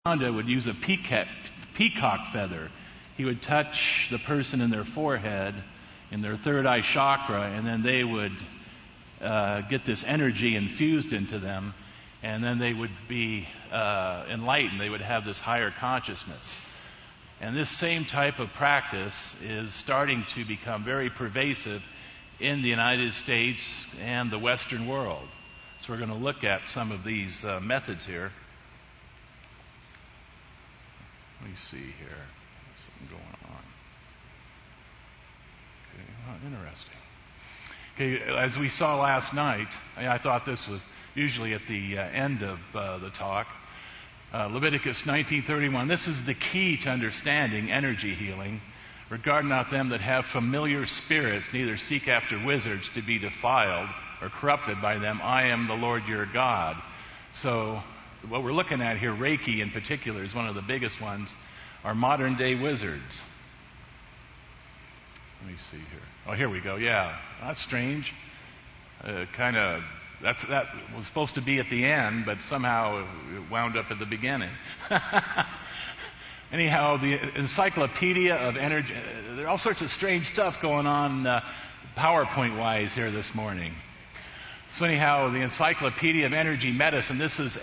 Ananda would use a peacock feather. He would touch the person in their forehead, in their third eye chakra, and then they would get this energy infused into them, and then they would be enlightened. They would have this higher consciousness. And this same type of practice is starting to become very pervasive in the United States and the Western world. So we're going to look at some of these methods here. Let me see here. There's something going on. Okay, interesting. Okay, as we saw last night, I thought this was usually at the end of the talk. Leviticus 19:31. This is the key to understanding energy healing. Regard not them that have familiar spirits, neither seek after wizards to be defiled or corrupted by them. I am the Lord your God. So what we're looking at here, Reiki in particular, is one of the biggest ones, are modern day wizards. Let me see here. Oh, here we go. Yeah, that's strange. That was supposed to be at the end, but somehow it wound up at the beginning. Anyhow, the Encyclopedia of Energy, there are all sorts of strange stuff going on PowerPoint-wise here this morning. So anyhow, the Encyclopedia of Energy Medicine, this is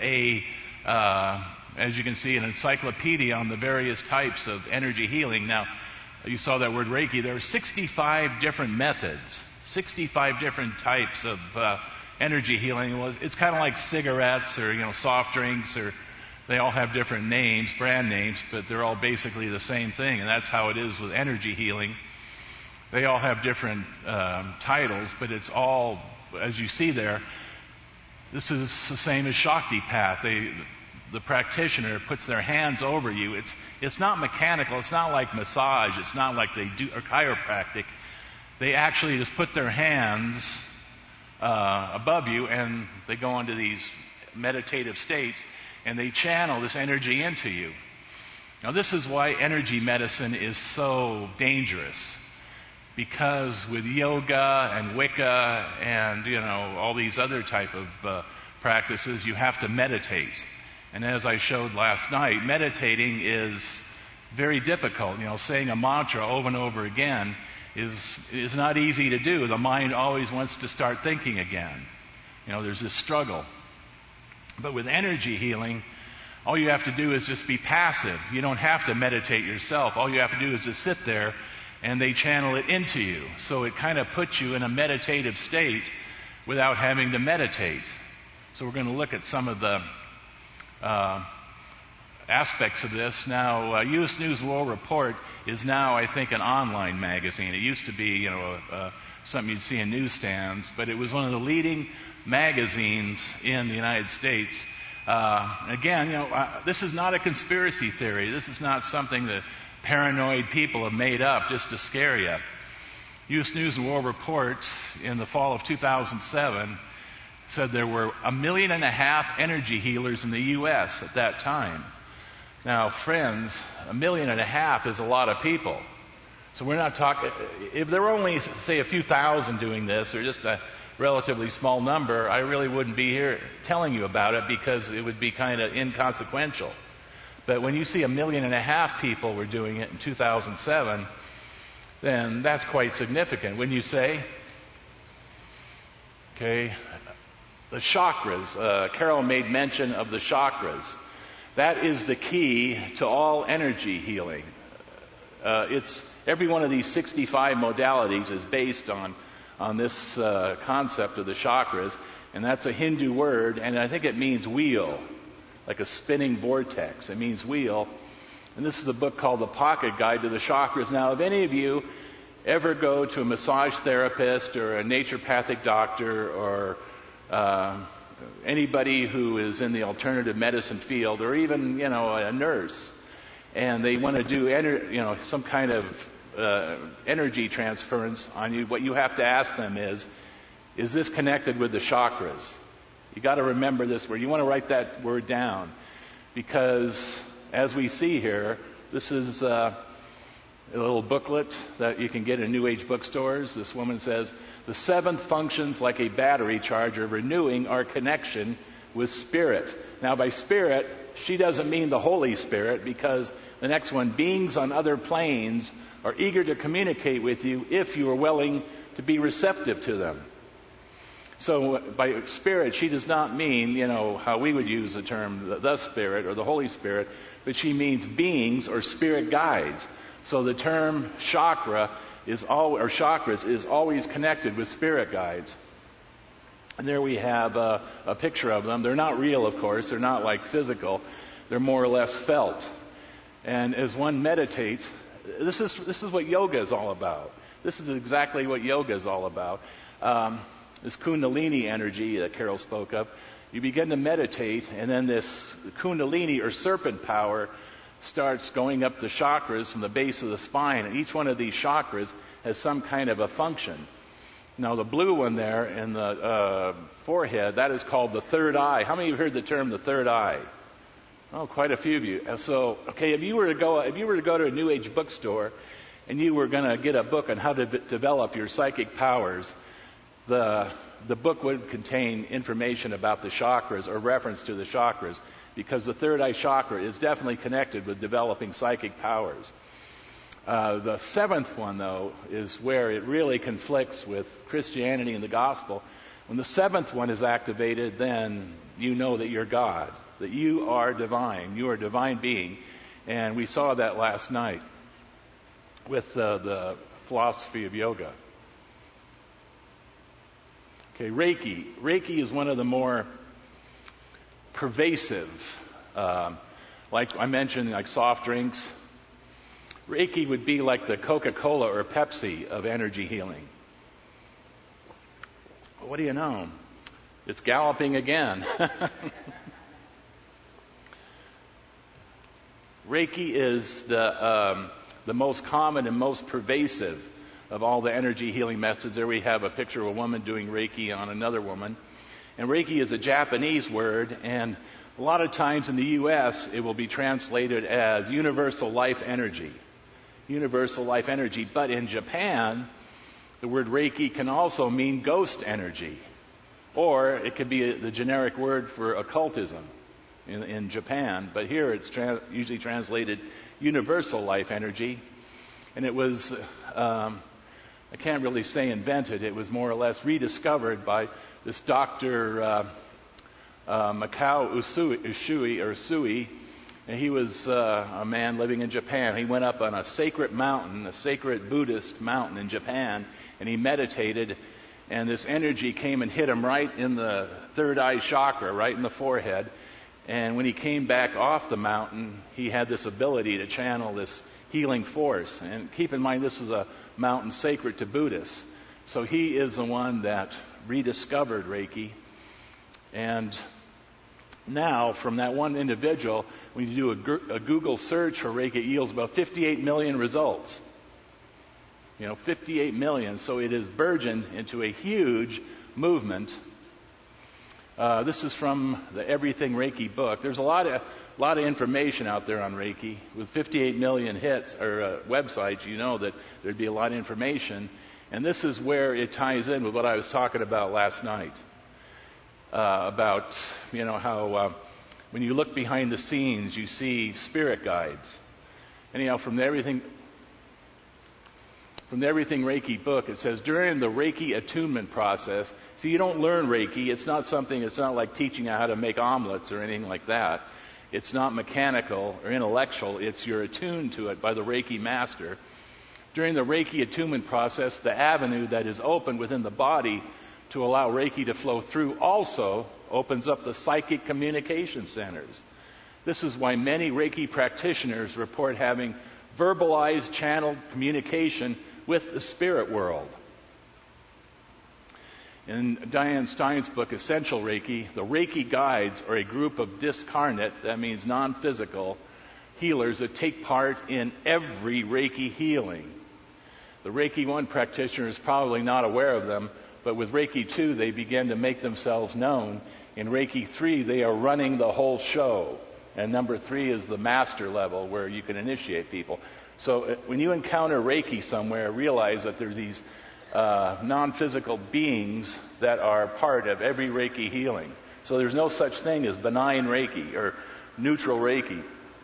as you can see, an encyclopedia on the various types of energy healing. Now, you saw that word Reiki. There are 65 different methods, 65 different types of energy healing. It's kind of like cigarettes or soft drinks, or they all have different names, brand names, but they're all basically the same thing. And that's how it is with energy healing. They all have different titles, but it's all, as you see there, this is the same as Shaktipat. The practitioner puts their hands over you. It's not mechanical. It's not like massage. It's not like they do or chiropractic. They actually just put their hands above you, and they go into these meditative states, and they channel this energy into you. Now, this is why energy medicine is so dangerous, because with yoga and Wicca and all these other type of practices, you have to meditate. And as I showed last night, meditating is very difficult. Saying a mantra over and over again is not easy to do. The mind always wants to start thinking again. There's this struggle. But with energy healing, all you have to do is just be passive. You don't have to meditate yourself. All you have to do is just sit there, and they channel it into you. So it kind of puts you in a meditative state without having to meditate. So we're going to look at some of the aspects of this. Now, U.S. News World Report is now, I think, an online magazine. It used to be, something you'd see in newsstands, but it was one of the leading magazines in the United States. This is not a conspiracy theory. This is not something that paranoid people have made up just to scare you. U.S. News and World Report in the fall of 2007 said there were 1.5 million energy healers in the U.S. at that time. Now, friends, 1.5 million is a lot of people. So we're not talking, if there were only, say, a few thousand doing this, or just a relatively small number, I really wouldn't be here telling you about it, because it would be kind of inconsequential. But when you see 1.5 million people were doing it in 2007, then that's quite significant, wouldn't you say? Okay. The chakras. Carol made mention of the chakras. That is the key to all energy healing. Every one of these 65 modalities is based on this concept of the chakras, and that's a Hindu word, and I think it means wheel, like a spinning vortex. It means wheel. And this is a book called The Pocket Guide to the Chakras. Now, if any of you ever go to a massage therapist or a naturopathic doctor or anybody who is in the alternative medicine field, or even a nurse, and they want to do some kind of energy transference on you, what you have to ask them is this connected with the chakras? You got to remember this word. You want to write that word down, because as we see here, this is a little booklet that you can get in New Age bookstores. This woman says, the seventh functions like a battery charger, renewing our connection with spirit. Now, by spirit, she doesn't mean the Holy Spirit, because the next one, beings on other planes are eager to communicate with you if you are willing to be receptive to them. So by Spirit, she does not mean, how we would use the term the Spirit or the Holy Spirit, but she means beings or spirit guides. So the term chakras is always connected with spirit guides. And there we have a picture of them. They're not real, of course. They're not like physical. They're more or less felt. And as one meditates, this is what yoga is all about. This is exactly what yoga is all about. This Kundalini energy that Carol spoke of. You begin to meditate, and then this Kundalini or serpent power starts going up the chakras from the base of the spine. And each one of these chakras has some kind of a function. Now, the blue one there in the forehead, that is called the third eye. How many of you have heard the term the third eye? Oh, quite a few of you. So, okay, if you were to go to a New Age bookstore and you were going to get a book on how to develop your psychic powers, the book would contain information about the chakras or reference to the chakras, because the third eye chakra is definitely connected with developing psychic powers. The seventh one, though, is where it really conflicts with Christianity and the gospel. When the seventh one is activated, then you know that you're God, that you are divine, you are a divine being. And we saw that last night with the philosophy of yoga. Okay, Reiki. Reiki is one of the more pervasive, like I mentioned, like soft drinks. Reiki would be like the Coca-Cola or Pepsi of energy healing. What do you know? It's galloping again. Reiki is the most common and most pervasive of all the energy healing methods. There we have a picture of a woman doing Reiki on another woman. And Reiki is a Japanese word, and a lot of times in the U.S. it will be translated as universal life energy. Universal life energy. But in Japan, the word Reiki can also mean ghost energy. Or it could be the generic word for occultism in Japan. But here it's usually translated universal life energy. And it was, I can't really say invented, it was more or less rediscovered by this Dr. Mikao Usui, and he was a man living in Japan. He went up on a sacred mountain, a sacred Buddhist mountain in Japan, and he meditated, and this energy came and hit him right in the third eye chakra, right in the forehead. And when he came back off the mountain, he had this ability to channel this healing force. And keep in mind, this is a mountain sacred to Buddhists. So he is the one that rediscovered Reiki. And now, from that one individual, when you do a Google search for Reiki, it yields about 58 million results. 58 million. So it has burgeoned into a huge movement. This is from the Everything Reiki book. There's a lot of information out there on Reiki. With 58 million hits or websites, you know that there'd be a lot of information. And this is where it ties in with what I was talking about last night. About how when you look behind the scenes, you see spirit guides. Anyhow, from the Everything Reiki book, it says during the Reiki attunement process. See, you don't learn Reiki. It's not like teaching you how to make omelets or anything like that. It's not mechanical or intellectual. It's you're attuned to it by the Reiki master. During the Reiki attunement process, the avenue that is open within the body to allow Reiki to flow through also opens up the psychic communication centers. This is why many Reiki practitioners report having verbalized channeled communication with the spirit world. In Diane Stein's book, Essential Reiki, the Reiki guides are a group of discarnate, that means non-physical, healers that take part in every Reiki healing. The Reiki 1 practitioner is probably not aware of them, but with Reiki 2, they begin to make themselves known. In Reiki 3, they are running the whole show. And number 3 is the master level, where you can initiate people. So when you encounter Reiki somewhere, realize that there's these non-physical beings that are part of every Reiki healing. So there's no such thing as benign Reiki or neutral Reiki.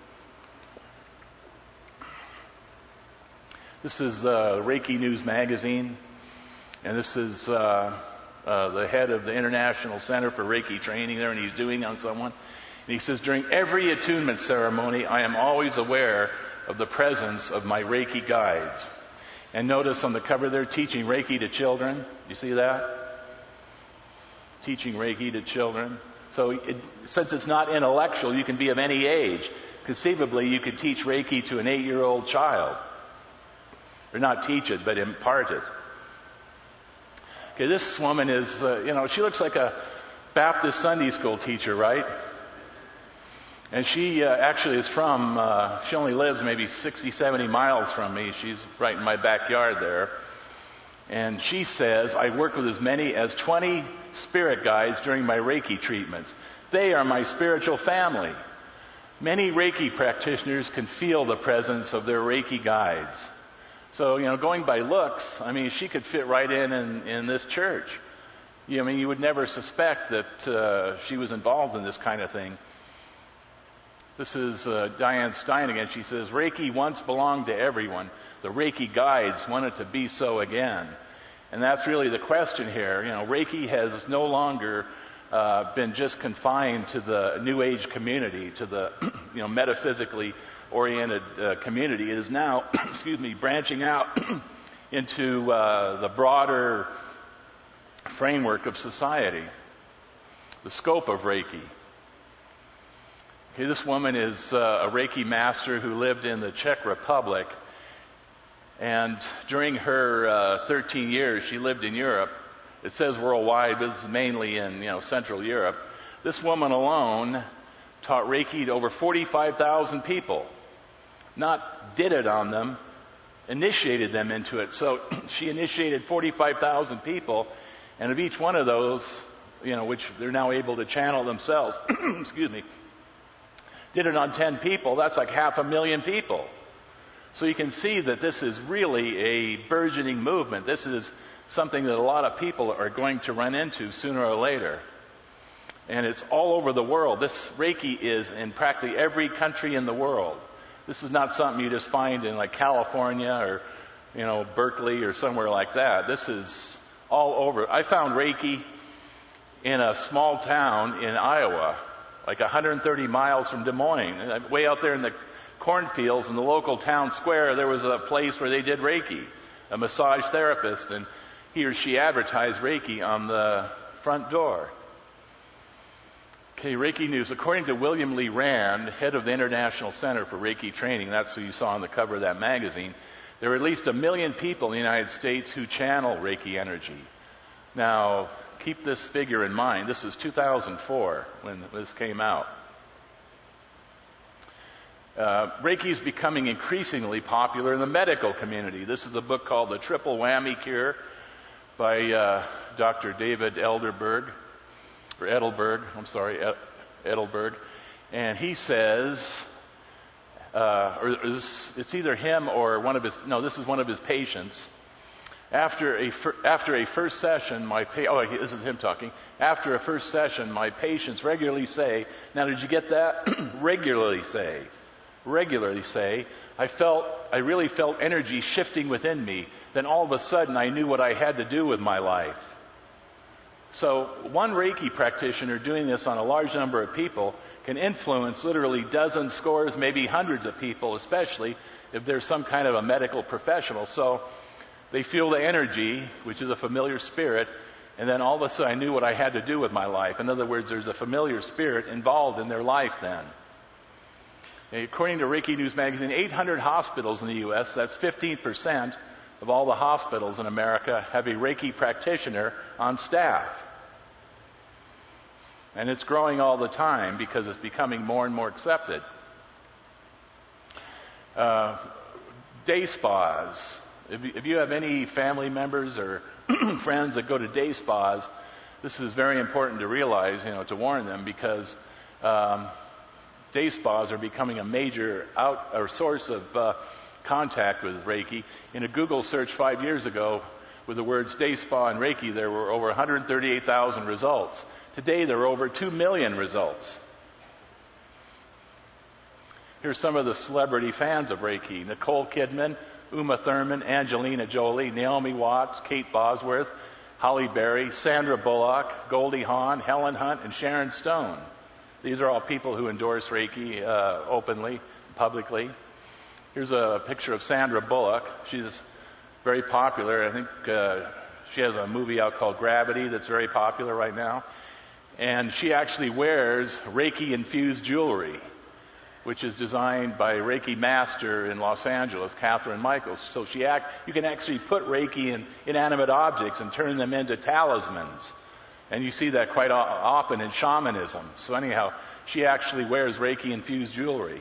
This is Reiki News Magazine, and this is the head of the International Center for Reiki Training there, and he's doing on someone. And he says, during every attunement ceremony, I am always aware of the presence of my Reiki guides. And notice on the cover there, teaching Reiki to children. You see that? Teaching Reiki to children. So since it's not intellectual, you can be of any age. Conceivably, you could teach Reiki to an 8-year-old child. Or not teach it, but impart it. Okay, this woman is, she looks like a Baptist Sunday school teacher, right? And she actually is from, she only lives maybe 60, 70 miles from me. She's right in my backyard there. And she says, I work with as many as 20 spirit guides during my Reiki treatments. They are my spiritual family. Many Reiki practitioners can feel the presence of their Reiki guides. So, going by looks, she could fit right in this church. You would never suspect that she was involved in this kind of thing. This is Diane Stein again. She says, Reiki once belonged to everyone. The Reiki guides want it to be so again. And that's really the question here. Reiki has no longer been just confined to the New Age community, to the metaphysically oriented community. It is now, branching out into the broader framework of society, the scope of Reiki. Okay, this woman is a Reiki master who lived in the Czech Republic, and during her 13 years she lived in Europe. It says worldwide, but this is mainly in Central Europe. This woman alone taught Reiki to over 45,000 people. Not did it on them, initiated them into it. So she initiated 45,000 people, and of each one of those, which they're now able to channel themselves, did it on 10 people. That's like 500,000 people. So you can see that this is really a burgeoning movement. This is something that a lot of people are going to run into sooner or later. And it's all over the world. This Reiki is in practically every country in the world. This is not something you just find in like California or, Berkeley or somewhere like that. This is all over. I found Reiki in a small town in Iowa, like 130 miles from Des Moines. Way out there in the cornfields in the local town square, there was a place where they did Reiki, a massage therapist, and he or she advertised Reiki on the front door. Okay, Reiki News. According to William Lee Rand, head of the International Center for Reiki Training, that's who you saw on the cover of that magazine, there are at least 1 million people in the United States who channel Reiki energy. Now, keep this figure in mind. This is 2004 when this came out. Reiki is becoming increasingly popular in the medical community. This is a book called The Triple Whammy Cure by Dr. David Edelberg. And he says, it's either him or this is one of his patients. After a first session, this is him talking. After a first session, my patients regularly say, now did you get that? regularly say, I really felt energy shifting within me. Then all of a sudden I knew what I had to do with my life. So one Reiki practitioner doing this on a large number of people can influence literally dozens, scores, maybe hundreds of people, especially if there's some kind of a medical professional. So they feel the energy, which is a familiar spirit, and then all of a sudden I knew what I had to do with my life. In other words, there's a familiar spirit involved in their life then. According to Reiki News Magazine, 800 hospitals in the U.S., that's 15% of all the hospitals in America, have a Reiki practitioner on staff. And it's growing all the time because it's becoming more and more accepted. Day spas. If you have any family members or friends that go to day spas, this is very important to realize, to warn them, because day spas are becoming a major source of contact with Reiki. In a Google search 5 years ago with the words day spa and Reiki, there were over 138,000 results. Today there are over 2 million results. Here's some of the celebrity fans of Reiki: Nicole Kidman, Uma Thurman, Angelina Jolie, Naomi Watts, Kate Bosworth, Halle Berry, Sandra Bullock, Goldie Hawn, Helen Hunt, and Sharon Stone. These are all people who endorse Reiki openly, publicly. Here's a picture of Sandra Bullock. She's very popular. I think she has a movie out called Gravity that's very popular right now. And she actually wears Reiki-infused jewelry, which is designed by Reiki master in Los Angeles, Catherine Michaels. So you can actually put Reiki in inanimate objects and turn them into talismans. And you see that quite often in shamanism. So anyhow, she actually wears Reiki-infused jewelry.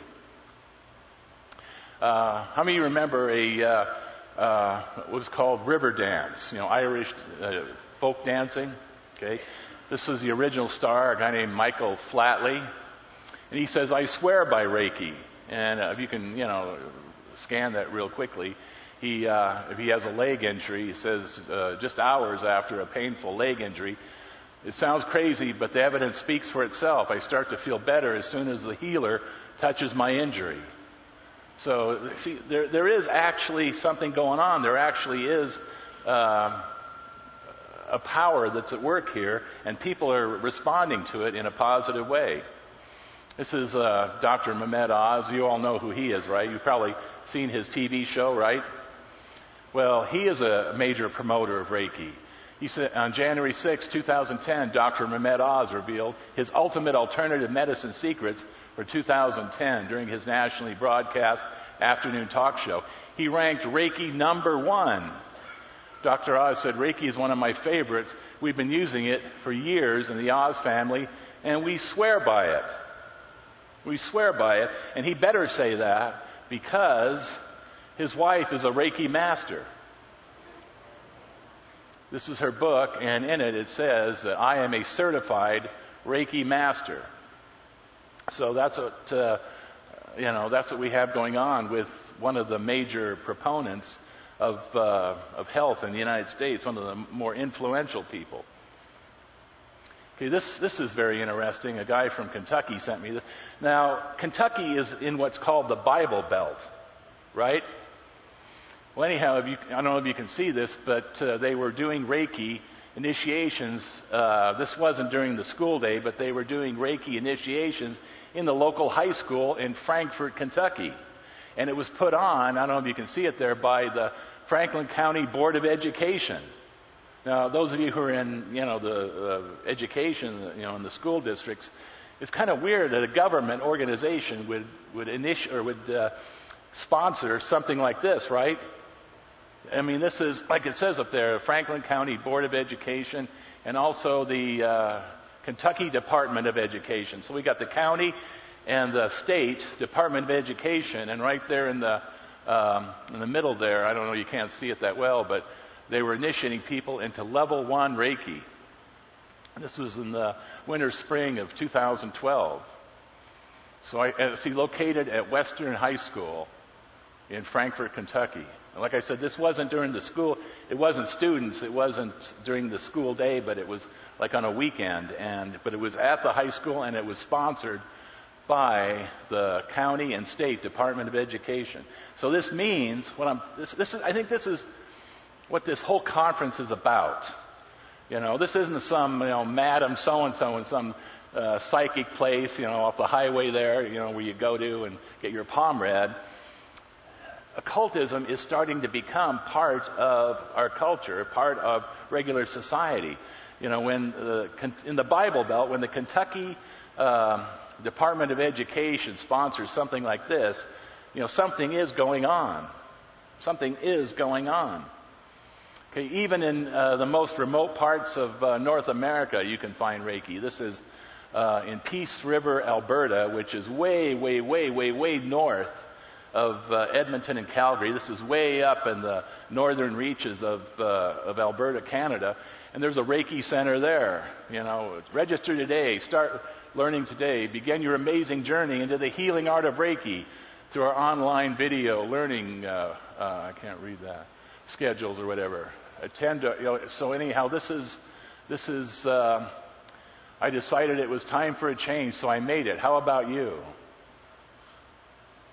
How many of you remember what was called river dance? Irish folk dancing. Okay, this is the original star, a guy named Michael Flatley, and he says, "I swear by Reiki." And if you can, scan that real quickly, if he has a leg injury, he says, just hours after a painful leg injury, "It sounds crazy, but the evidence speaks for itself. I start to feel better as soon as the healer touches my injury." So, see, there is actually something going on. There actually is a power that's at work here, and people are responding to it in a positive way. This is Dr. Mehmet Oz. You all know who he is, right? You've probably seen his TV show, right? Well, he is a major promoter of Reiki. He said on January 6, 2010, Dr. Mehmet Oz revealed his ultimate alternative medicine secrets for 2010 during his nationally broadcast afternoon talk show. He ranked Reiki number 1. Dr. Oz said, "Reiki is one of my favorites. We've been using it for years in the Oz family, and we swear by it." We swear by it, and he better say that because his wife is a Reiki master. This is her book, and in it says, "I am a certified Reiki master." So that's what we have going on with one of the major proponents of health in the United States, one of the more influential people. Okay, this is very interesting. A guy from Kentucky sent me this. Now, Kentucky is in what's called the Bible Belt, right? Well, anyhow, I don't know if you can see this, but they were doing Reiki initiations. This wasn't during the school day, but they were doing Reiki initiations in the local high school in Frankfort, Kentucky. And it was put on, I don't know if you can see it there, by the Franklin County Board of Education. Now, those of you who are in, the education, in the school districts, it's kind of weird that a government organization would sponsor something like this, right? I mean, this is, like it says up there, Franklin County Board of Education, and also the Kentucky Department of Education. So we got the county and the state Department of Education, and right there in the middle there, I don't know, you can't see it that well, but they were initiating people into level 1 Reiki. This was in the winter, spring of 2012. So it's located at Western High School in Frankfort, Kentucky. And like I said, this wasn't during the school, it wasn't students, it wasn't during the school day, but it was like on a weekend. But it was at the high school, and it was sponsored by the county and state Department of Education. So this means I think this is what this whole conference is about. This isn't some Madam so-and-so in some psychic place, off the highway there, where you go to and get your palm read. Occultism is starting to become part of our culture, part of regular society. In the Bible Belt, when the Kentucky Department of Education sponsors something like this, something is going on. Something is going on. Okay, even in the most remote parts of North America, you can find Reiki. This is in Peace River, Alberta, which is way, way, way, way, way north of Edmonton and Calgary. This is way up in the northern reaches of Alberta, Canada. And there's a Reiki center there. Register today. Start learning today. Begin your amazing journey into the healing art of Reiki through our online video learning. I can't read that. Schedules or whatever. So anyhow, this is. I decided it was time for a change, so I made it. How about you?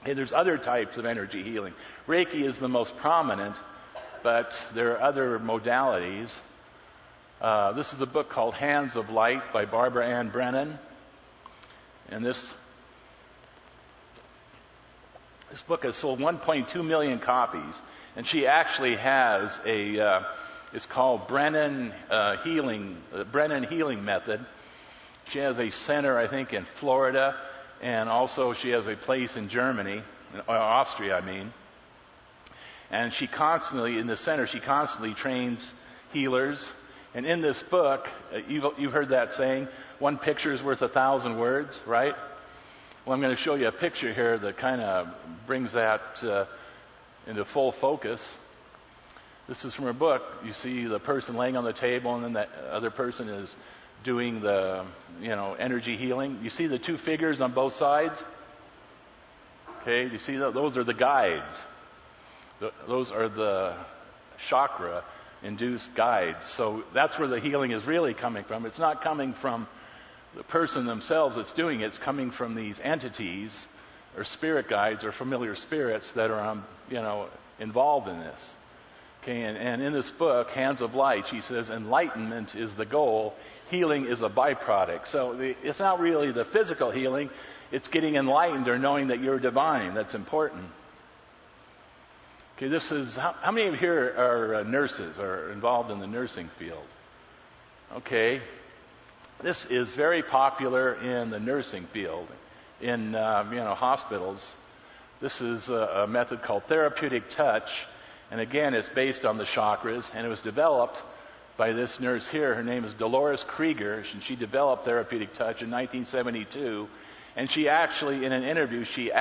Okay, there's other types of energy healing. Reiki is the most prominent, but there are other modalities. This is a book called Hands of Light by Barbara Ann Brennan. And this book has sold 1.2 million copies. And she actually has it's called Brennan Healing Method. She has a center, I think, in Florida, and also she has a place in Germany, Austria, I mean. And she constantly trains healers. And in this book, you've heard that saying, one picture is worth 1,000 words, right? Well, I'm going to show you a picture here that kind of brings that into full focus. This is from her book. You see the person laying on the table, and then that other person is doing the, energy healing. You see the two figures on both sides? Okay, you see those are the guides. Those are the chakra-induced guides. So that's where the healing is really coming from. It's not coming from the person themselves that's doing it. It's coming from these entities or spirit guides or familiar spirits that are, involved in this. Okay, and in this book, Hands of Light, she says, enlightenment is the goal. Healing is a byproduct. So it's not really the physical healing. It's getting enlightened or knowing that you're divine. That's important. Okay, this is, how many of you here are nurses or involved in the nursing field? Okay, this is very popular in the nursing field, in, hospitals. This is a method called therapeutic touch. And again, it's based on the chakras, and it was developed by this nurse here. Her name is Dolores Krieger, and she developed therapeutic touch in 1972. And she actually, in an interview,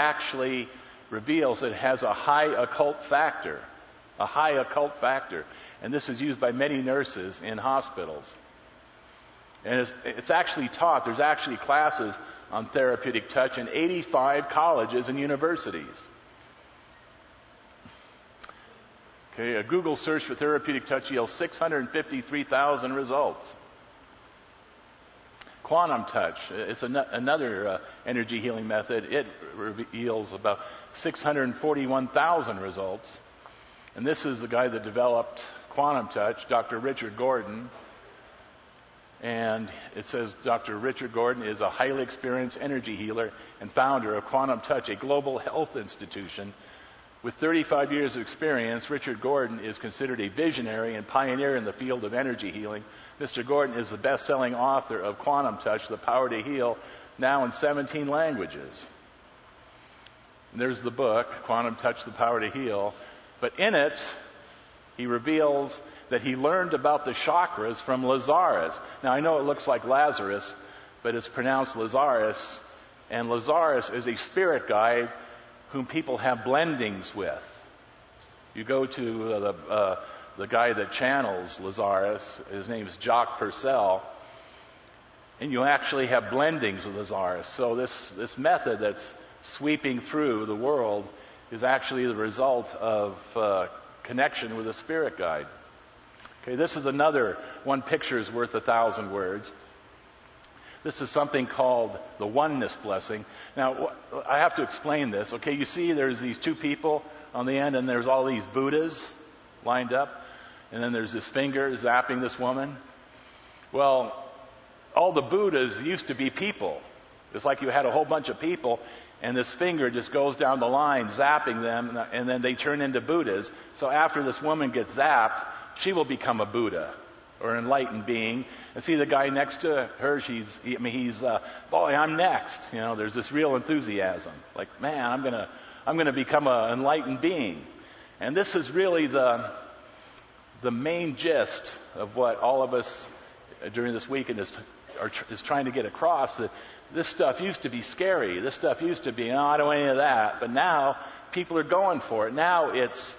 reveals that it has a high occult factor. A high occult factor. And this is used by many nurses in hospitals. And it's actually taught. There's actually classes on therapeutic touch in 85 colleges and universities. Okay, a Google search for therapeutic touch yields 653,000 results. Quantum touch, it's another energy healing method. It yields about 641,000 results. And this is the guy that developed quantum touch, Dr. Richard Gordon. And it says Dr. Richard Gordon is a highly experienced energy healer and founder of Quantum Touch, a global health institution. With 35 years of experience, Richard Gordon is considered a visionary and pioneer in the field of energy healing. Mr. Gordon is the best-selling author of Quantum Touch, The Power to Heal, now in 17 languages. And there's the book, Quantum Touch, The Power to Heal. But in it, he reveals that he learned about the chakras from Lazarus. Now, I know it looks like Lazarus, but it's pronounced Lazarus. And Lazarus is a spirit guide whom people have blendings with. You go to the guy that channels Lazarus, his name is Jacques Purcell, and you actually have blendings with Lazarus. So this method that's sweeping through the world is actually the result of connection with a spirit guide. Okay, this is another one picture is worth 1,000 words. This is something called the oneness blessing. Now, I have to explain this. Okay, you see there's these two people on the end, and there's all these Buddhas lined up, and then there's this finger zapping this woman. Well, all the Buddhas used to be people. It's like you had a whole bunch of people, and this finger just goes down the line, zapping them, and then they turn into Buddhas. So after this woman gets zapped, she will become a Buddha or an enlightened being. And see the guy next to her, boy, I'm next. There's this real enthusiasm. Like, man, I'm gonna become an enlightened being. And this is really the main gist of what all of us during this weekend is trying to get across. That this stuff used to be scary. This stuff used to be, I don't want any of that. But now people are going for it. Now it's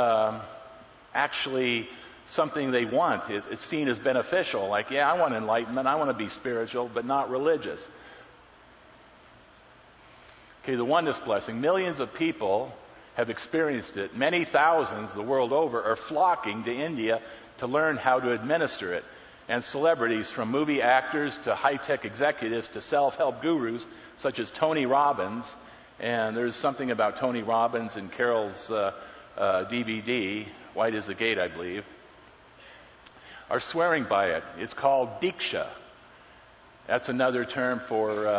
actually something they want. It's seen as beneficial. Like, yeah, I want enlightenment. I want to be spiritual, but not religious. Okay, the oneness blessing. Millions of people have experienced it. Many thousands the world over are flocking to India to learn how to administer it. And celebrities, from movie actors to high-tech executives to self-help gurus such as Tony Robbins And there's something about Tony Robbins and Carol's DVD, White is the Gate, I believe, are swearing by it. It's called Diksha. That's another term for,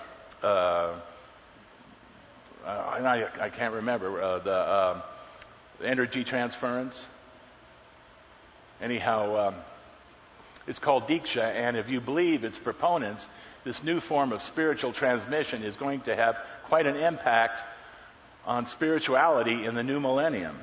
I can't remember, the energy transference. Anyhow, it's called Diksha, and if you believe its proponents, this new form of spiritual transmission is going to have quite an impact on spirituality in the new millennium.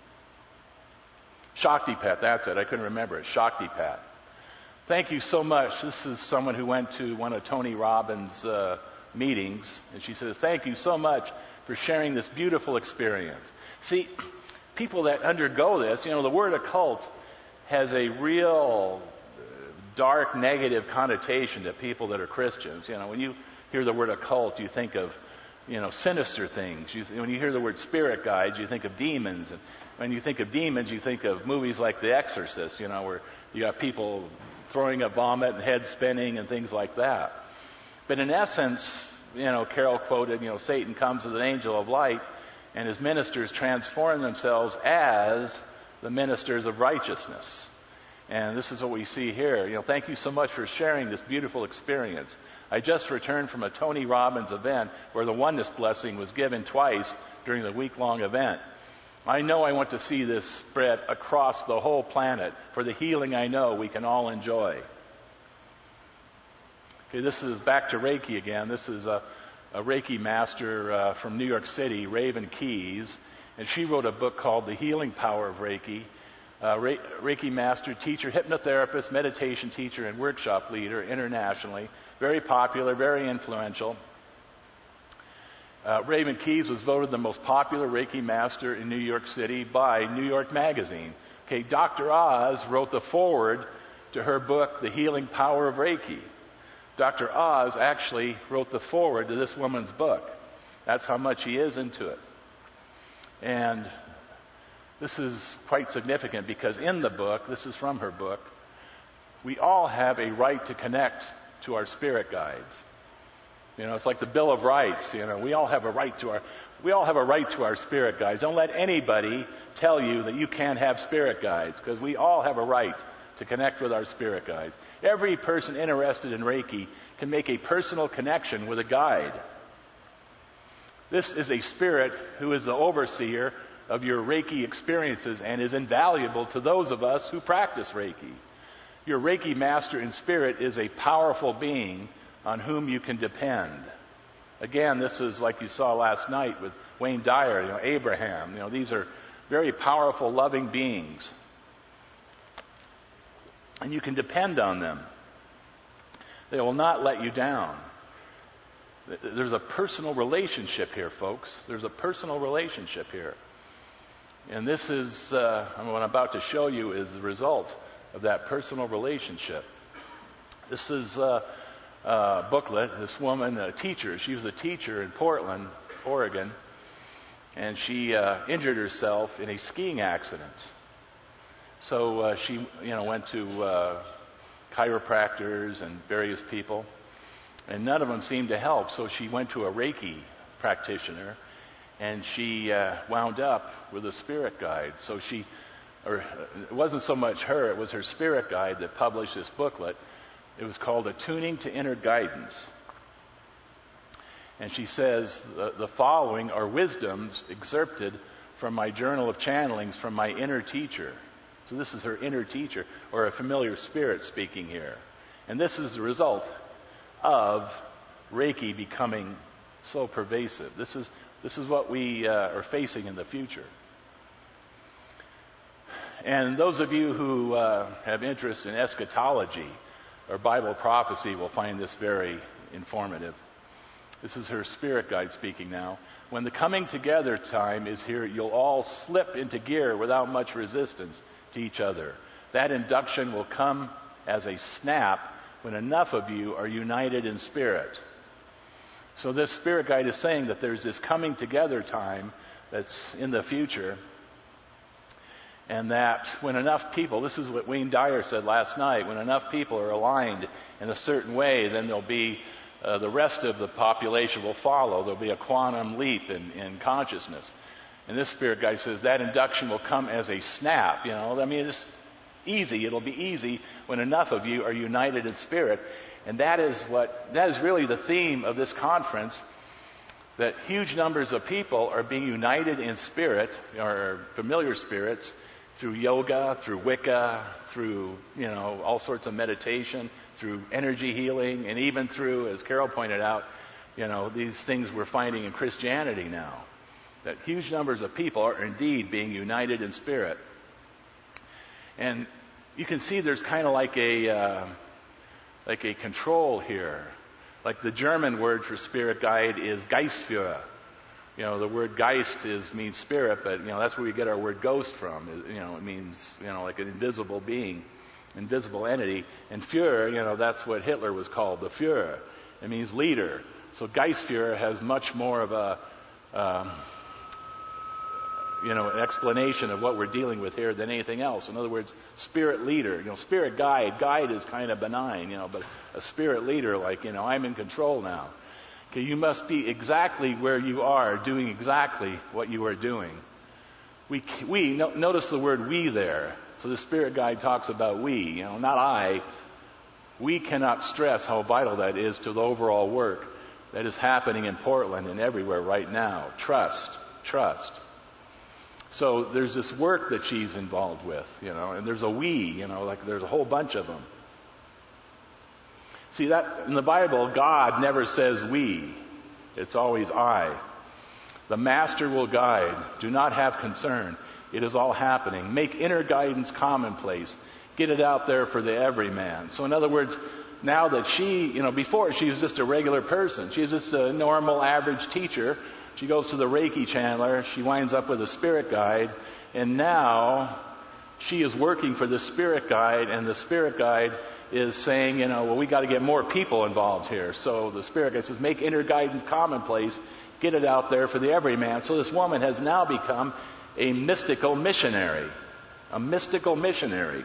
Shaktipat, that's it. I couldn't remember it. Shaktipat. Thank you so much. This is someone who went to one of Tony Robbins' meetings, and she says, thank you so much for sharing this beautiful experience. See, people that undergo this, the word occult has a real dark, negative connotation to people that are Christians. When you hear the word occult, you think of, sinister things. When you hear the word spirit guides, you think of demons. And when you think of demons, you think of movies like The Exorcist, where you have people throwing up vomit and head spinning and things like that. But in essence, Carol quoted, Satan comes as an angel of light, and his ministers transform themselves as the ministers of righteousness. And this is what we see here. Thank you so much for sharing this beautiful experience. I just returned from a Tony Robbins event where the oneness blessing was given twice during the week-long event. I know I want to see this spread across the whole planet for the healing I know we can all enjoy. Okay, this is back to Reiki again. This is a Reiki master from New York City, Raven Keys, and she wrote a book called The Healing Power of Reiki. Reiki master, teacher, hypnotherapist, meditation teacher, and workshop leader internationally. Very popular, very influential. Raven Keys was voted the most popular Reiki master in New York City by New York Magazine. Okay, Dr. Oz wrote the foreword to her book, The Healing Power of Reiki. Dr. Oz actually wrote the foreword to this woman's book. That's how much he is into it. And this is quite significant because in the book, this is from her book, we all have a right to connect to our spirit guides. It's like the Bill of Rights. We all have a right to our spirit guides. Don't let anybody tell you that you can't have spirit guides, because we all have a right to connect with our spirit guides. Every person interested in Reiki can make a personal connection with a guide. This is a spirit who is the overseer of your Reiki experiences and is invaluable to those of us who practice Reiki. Your Reiki master in spirit is a powerful being on whom you can depend. Again, this is like you saw last night with Wayne Dyer, Abraham. These are very powerful, loving beings. And you can depend on them. They will not let you down. There's a personal relationship here, folks. There's a personal relationship here. And this is, what I'm about to show you is the result of that personal relationship. This is a booklet. This woman, a teacher, she was a teacher in Portland, Oregon, and she injured herself in a skiing accident. So she, went to chiropractors and various people, and none of them seemed to help. So she went to a Reiki practitioner, and she wound up with a spirit guide. So it wasn't so much her, it was her spirit guide that published this booklet. It was called Attuning to Inner Guidance. And she says, the following are wisdoms excerpted from my journal of channelings from my inner teacher. So this is her inner teacher, or a familiar spirit speaking here. And this is the result of Reiki becoming so pervasive. This is what we are facing in the future. And those of you who have interest in eschatology or Bible prophecy will find this very informative. This is her spirit guide speaking now. When the coming together time is here, you'll all slip into gear without much resistance to each other. That induction will come as a snap when enough of you are united in spirit. So this spirit guide is saying that there's this coming together time that's in the future, and that when enough people, this is what Wayne Dyer said last night, when enough people are aligned in a certain way, then there'll be the rest of the population will follow. There'll be a quantum leap in consciousness. And this spirit guide says that induction will come as a snap. I mean, it's easy. It'll be easy when enough of you are united in spirit. And that is really the theme of this conference, that huge numbers of people are being united in spirit, or familiar spirits, through yoga, through Wicca, through, all sorts of meditation, through energy healing, and even through, as Carol pointed out, these things we're finding in Christianity now. That huge numbers of people are indeed being united in spirit. And you can see there's kind of like a control here. Like the German word for spirit guide is Geistführer. The word Geist means spirit, but that's where we get our word ghost from. It means like an invisible being, invisible entity. And Führer, that's what Hitler was called, the Führer. It means leader. So Geistführer has much more of an explanation of what we're dealing with here than anything else. In other words, spirit leader. Spirit guide is kind of benign, but a spirit leader, like, I'm in control now. Okay, you must be exactly where you are, doing exactly what you are doing. We notice the word we there. So the spirit guide talks about we, not I. We cannot stress how vital that is to the overall work that is happening in Portland and everywhere right now. Trust. So there's this work that she's involved with, and there's a we, like there's a whole bunch of them. See, that in the Bible, God never says we. It's always I. The Master will guide. Do not have concern. It is all happening. Make inner guidance commonplace. Get it out there for the everyman. So in other words, now that she, before she was just a regular person. She was just a normal, average teacher. She goes to the Reiki channeler. She winds up with a spirit guide. And now she is working for the spirit guide, and the spirit guide is saying, we got to get more people involved here. So the spirit guide says, make inner guidance commonplace. Get it out there for the everyman. So this woman has now become a mystical missionary. A mystical missionary.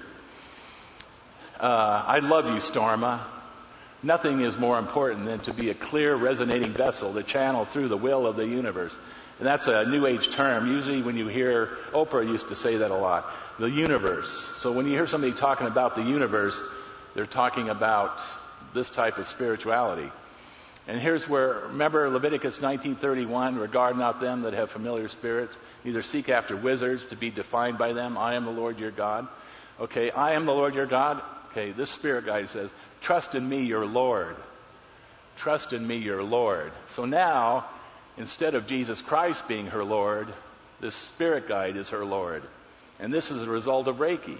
I love you, Storma. Nothing is more important than to be a clear, resonating vessel to channel through the will of the universe. And that's a New Age term. Usually when you hear, Oprah used to say that a lot, the universe. So when you hear somebody talking about the universe, they're talking about this type of spirituality. And here's where, remember Leviticus 19:31, regard not them that have familiar spirits, neither seek after wizards to be defined by them. I am the Lord your God. Okay, I am the Lord your God. Okay, this spirit guide says, trust in me, your Lord. Trust in me, your Lord. So now, instead of Jesus Christ being her Lord, this spirit guide is her Lord. And this is a result of Reiki.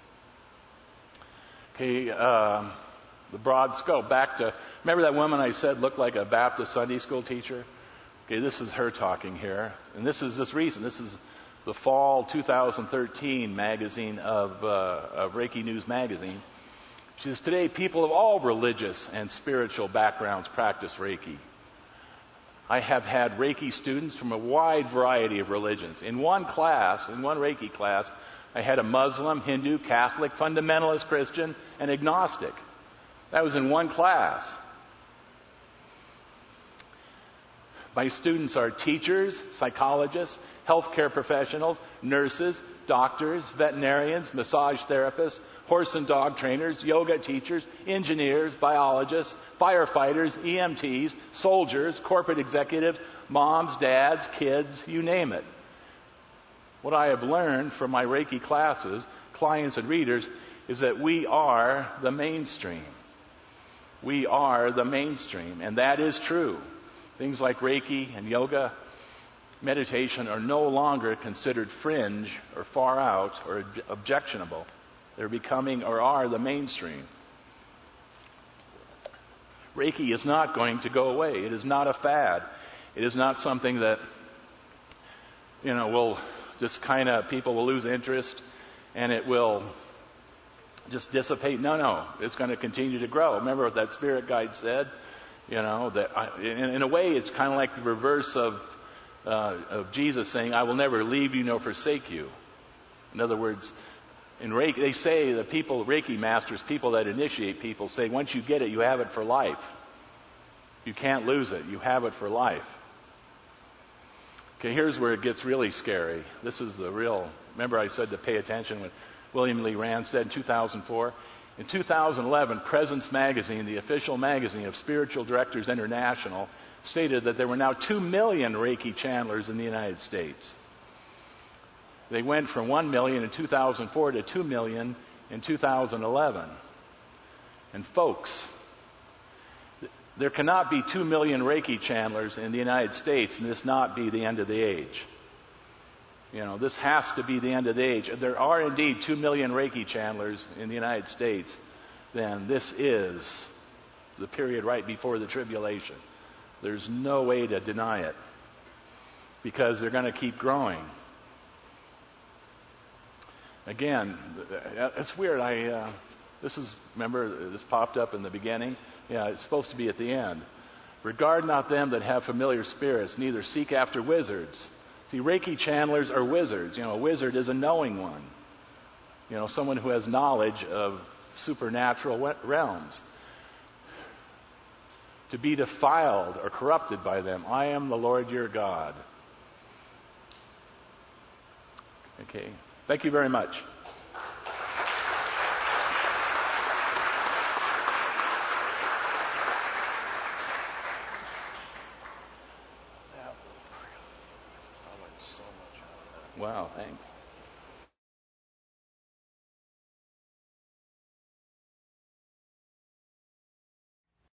Okay, the broad scope. Back to, remember that woman I said looked like a Baptist Sunday school teacher? Okay, this is her talking here. And this is recent. This is the fall 2013 magazine of Reiki News magazine. She says, today people of all religious and spiritual backgrounds practice Reiki. I have had Reiki students from a wide variety of religions. In one Reiki class, I had a Muslim, Hindu, Catholic, fundamentalist Christian, and agnostic. That was in one class. My students are teachers, psychologists, healthcare professionals, nurses, doctors, veterinarians, massage therapists, horse and dog trainers, yoga teachers, engineers, biologists, firefighters, EMTs, soldiers, corporate executives, moms, dads, kids, you name it. What I have learned from my Reiki classes, clients and readers, is that we are the mainstream. We are the mainstream, and that is true. Things like Reiki and yoga, meditation are no longer considered fringe or far out or objectionable. They're becoming or are the mainstream. Reiki is not going to go away. It is not a fad. It is not something that, will just people will lose interest and it will just dissipate. No. It's going to continue to grow. Remember what that spirit guide said? That in a way it's kind of like the reverse of Jesus saying, I will never leave you nor forsake you. In other words, in Reiki, they say the people, Reiki masters, people that initiate people say, once you get it, you have it for life. You can't lose it. You have it for life. Okay, here's where it gets really scary. This is the real... Remember I said to pay attention when William Lee Rand said in 2004? In 2011, Presence Magazine, the official magazine of Spiritual Directors International, stated that there were now 2 million Reiki channelers in the United States. They went from 1 million in 2004 to 2 million in 2011. And folks, there cannot be 2 million Reiki channelers in the United States and this not be the end of the age. This has to be the end of the age. If there are indeed 2 million Reiki channelers in the United States, then this is the period right before the tribulation. There's no way to deny it, because they're going to keep growing. Again, it's weird. Remember, this popped up in the beginning? Yeah, it's supposed to be at the end. Regard not them that have familiar spirits, neither seek after wizards. See, Reiki channelers are wizards. A wizard is a knowing one. Someone who has knowledge of supernatural realms. To be defiled or corrupted by them. I am the Lord your God. Okay. Thank you very much. Wow, thanks.